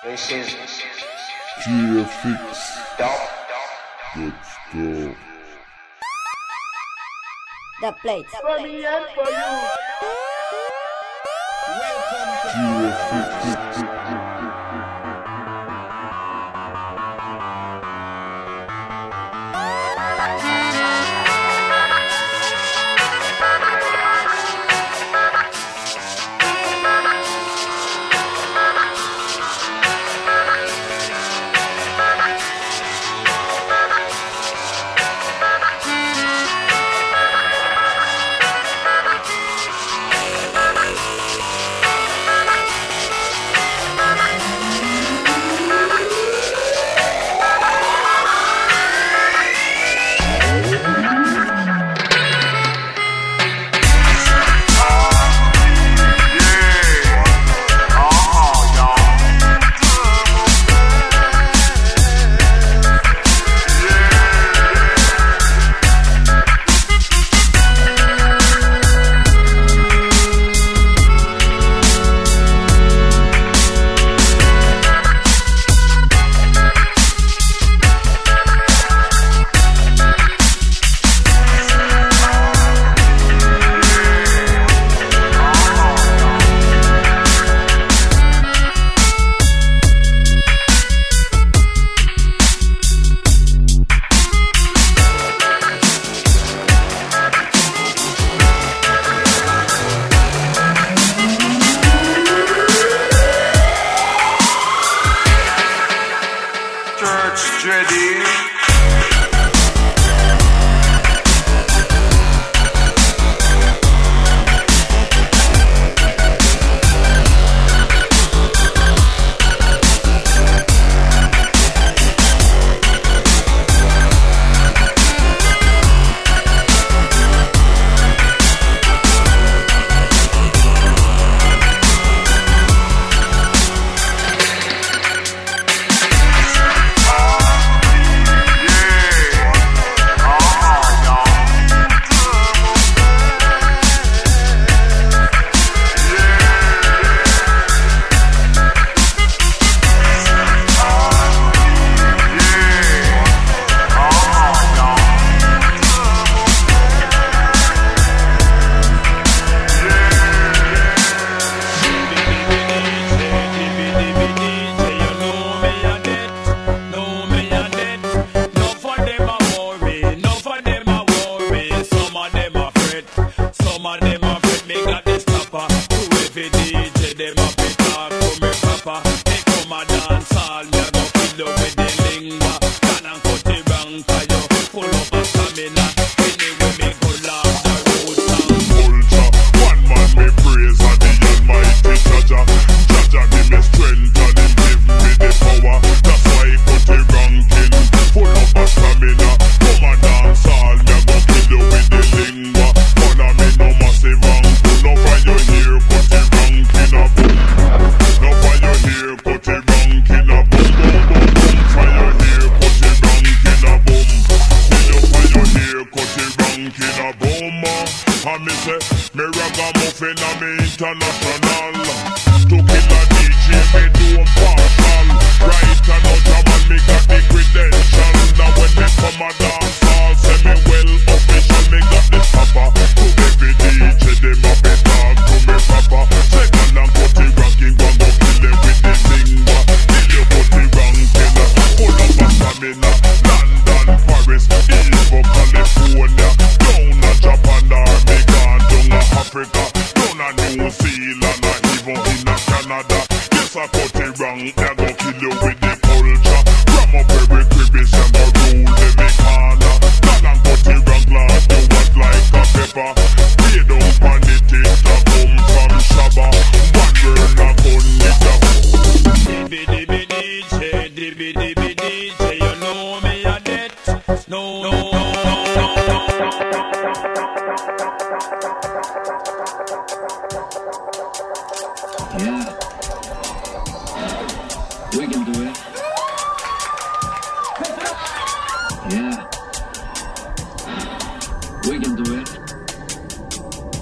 This is GFX. Dop. Let's go. The plate. For me and for you. GFX.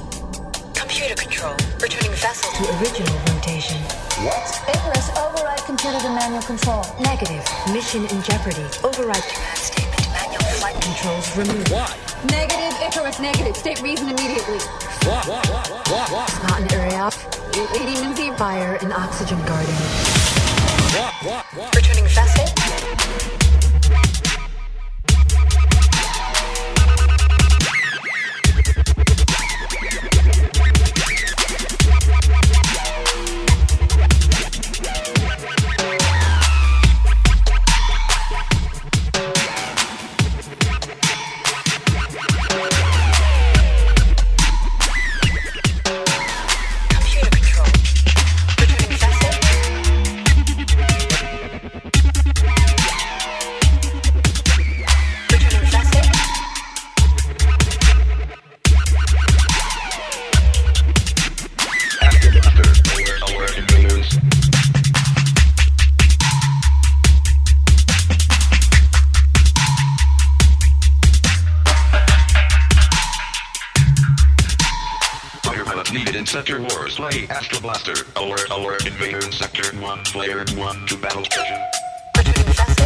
Computer control. Returning vessel to original rotation. What? Icarus override computer to manual control. Negative. Mission in jeopardy. Override command statement. Manual flight controls removed. What? Negative, Icarus, negative. State reason immediately. What? Not an area. Emergency. Fire in oxygen garden. What? Returning fast. Sector Wars play Astro Blaster. Alert, Invader in Sector 1, Player 1 to battle station. Returning fast.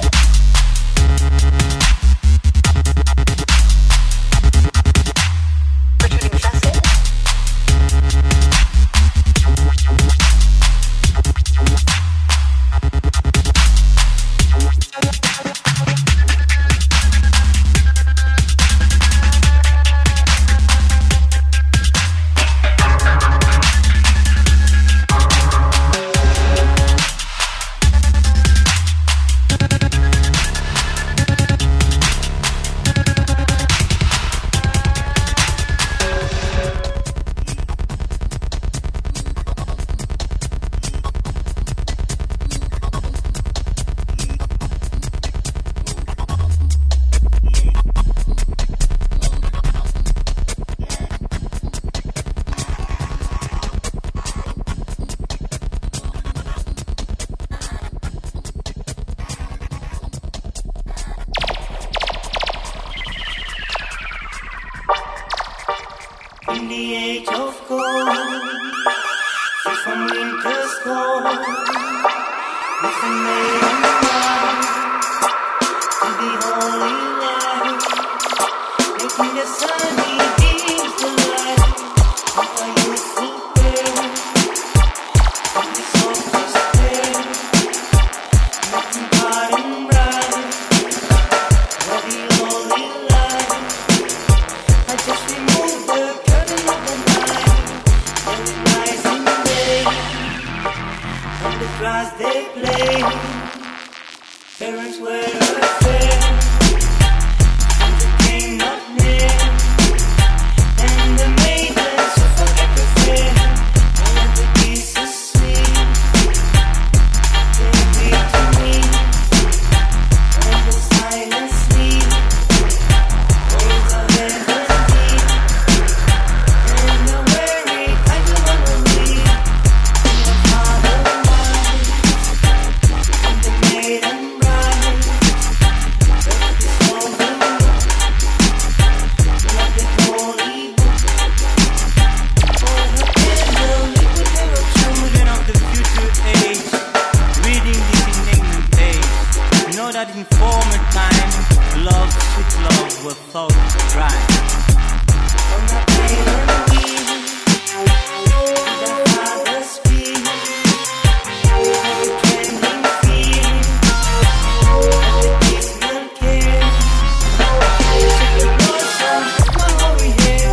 In the age of gold, free from winter's cold, with a maiden bride to the holy light, making the sunny beams the light of a youthful prayer, from the softest prayer, making bright and bright, for the holy light. I just removed the curtain of the night, and the rising day, on the grass they play. Parents were afraid, and they came not near, and the maidens who forget the fear, all of the geese asleep. They read to me, and the silent sleep, all the heaven deep, and the weary I do wanna leave, and the father wise, and the maiden bride, that is all the like the holy book, for her candle lit with her children of the future age, reading this inanimate page. You know that in former time, love, sweet love was thought right. On the island wheel, the father speaks, and the trembling feeling, and the dismal care. Check the blossom of my hoary hair.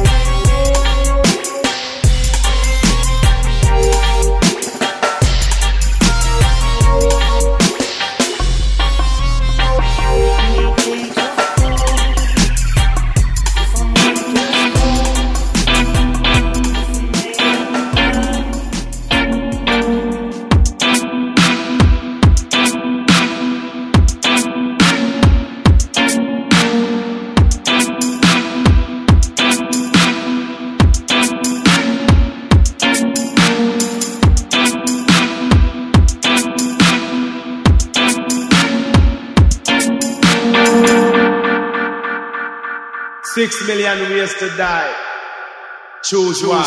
$6 million ways to die. Choose one.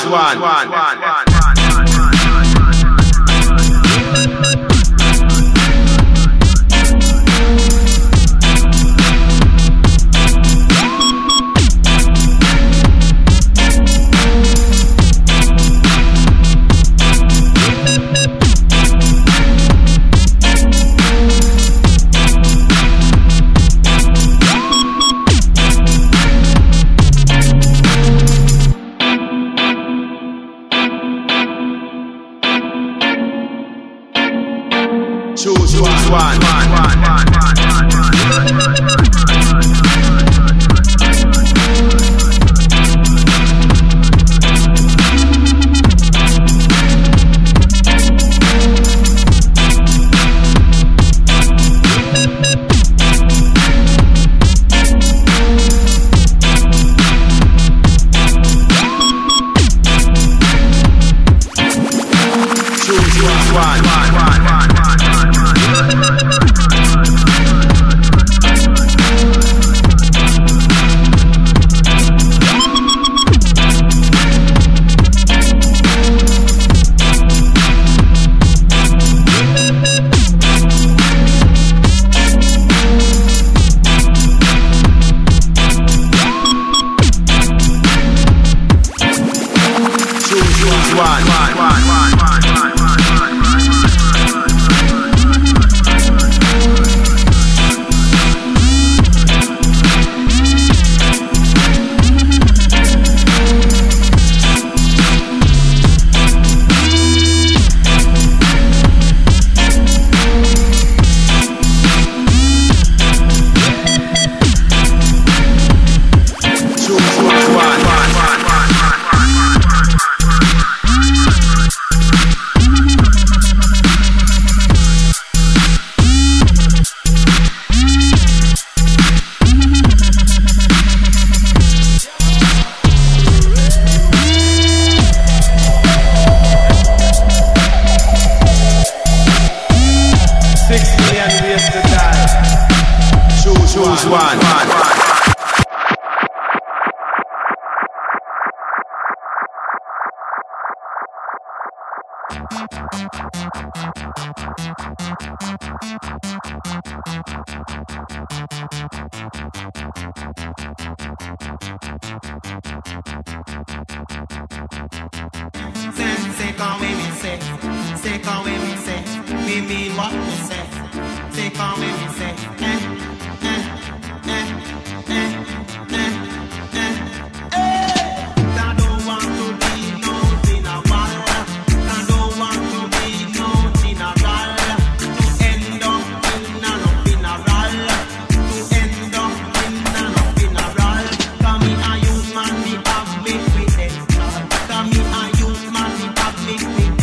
Choose one.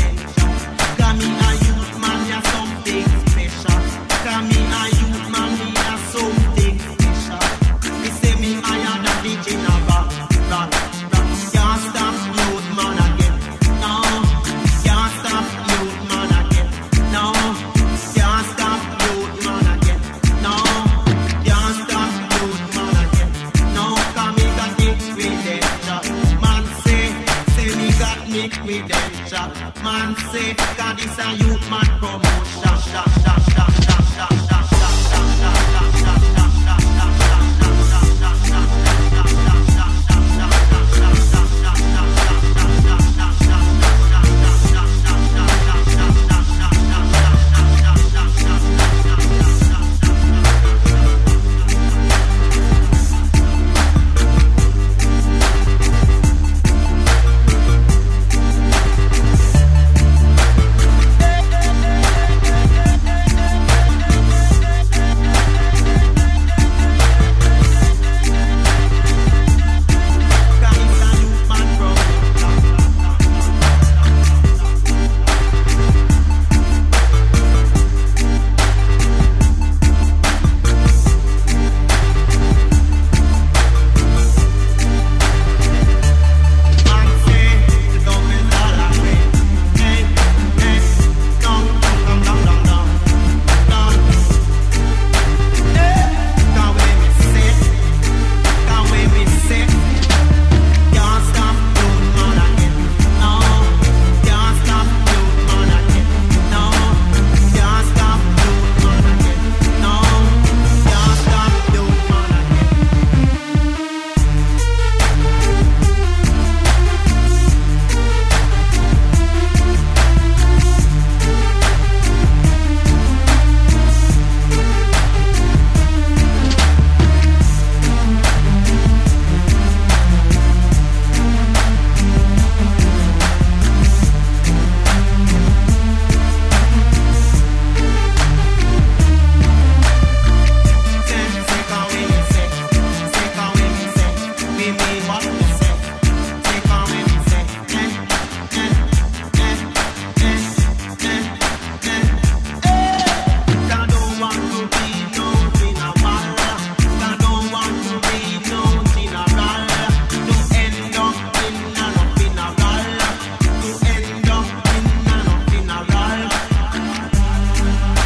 Come me a youth man,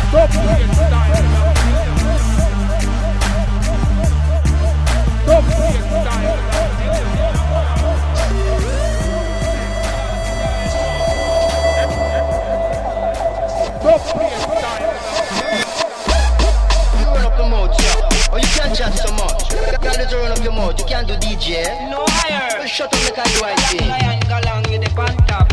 Stop playing style. Stop playing style. Stop playing style. You run up the mouth, yeah. Or you can't chat so much. You can't just run up your mouth. You can't do DJ. No higher. Well, shut up, make I do I thing. I ain't go along with the pan top.